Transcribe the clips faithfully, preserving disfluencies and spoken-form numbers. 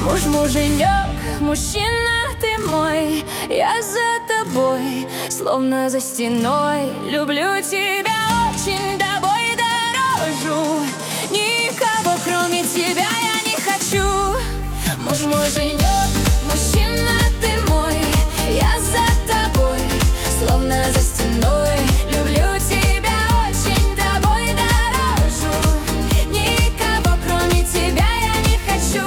Муж, муженек, мужчина ты мой, я за тобой, словно за стеной. Люблю тебя очень, тобой дорожу, никого кроме тебя я не хочу. Муж, муженек, мужчина ты мой, я за тобой, словно за стеной. Люблю тебя очень, тобой дорожу, никого кроме тебя я не хочу.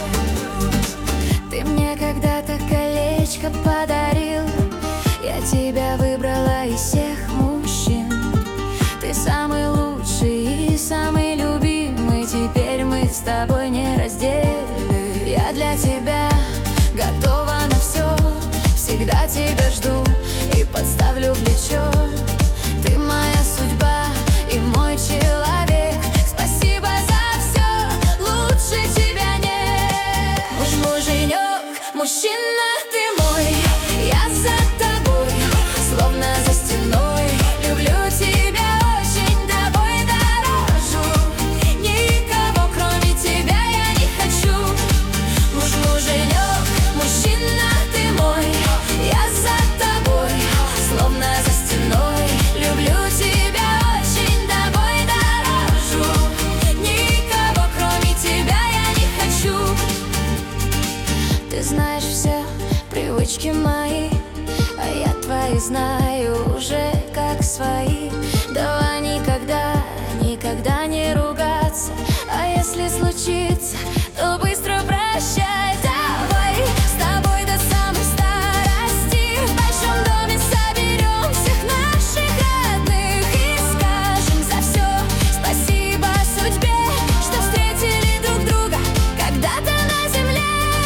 Ты мне когда-то колечко подарил, я тебя выбрала из всех мужчин. Ты самый лучший и самый любимый, теперь мы с тобой нераздельны. Я для тебя готова на все, всегда тебя жду и подставлю плечо. Ты моя судьба и мой человек, спасибо за все, лучше тебя нет. Муж, муженек, мужчина ты мой, я за тобой, словно за стеной. Люблю тебя очень, тобой дорожу, никого кроме тебя я не хочу. Муж, муженек, мужчина ты мой, я за тобой, словно за стеной. Люблю тебя очень, тобой дорожу, никого кроме тебя я не хочу. Ты знаешь все привычки мои, а я твои знаю уже как свои. Давай никогда, никогда не ругаться, а если случится, то быстро прощай. Давай с тобой до самой старости в большом доме соберем всех наших родных и скажем за все спасибо судьбе, что встретили друг друга когда-то на земле.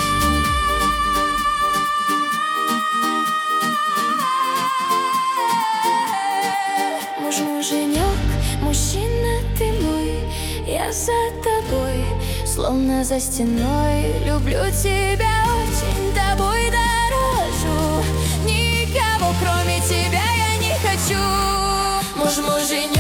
Муж, муженек, мужчина ты мой, я за тобой, словно за стеной. Люблю тебя очень, тобой дорожу, никого кроме тебя я не хочу. Муж, муженек.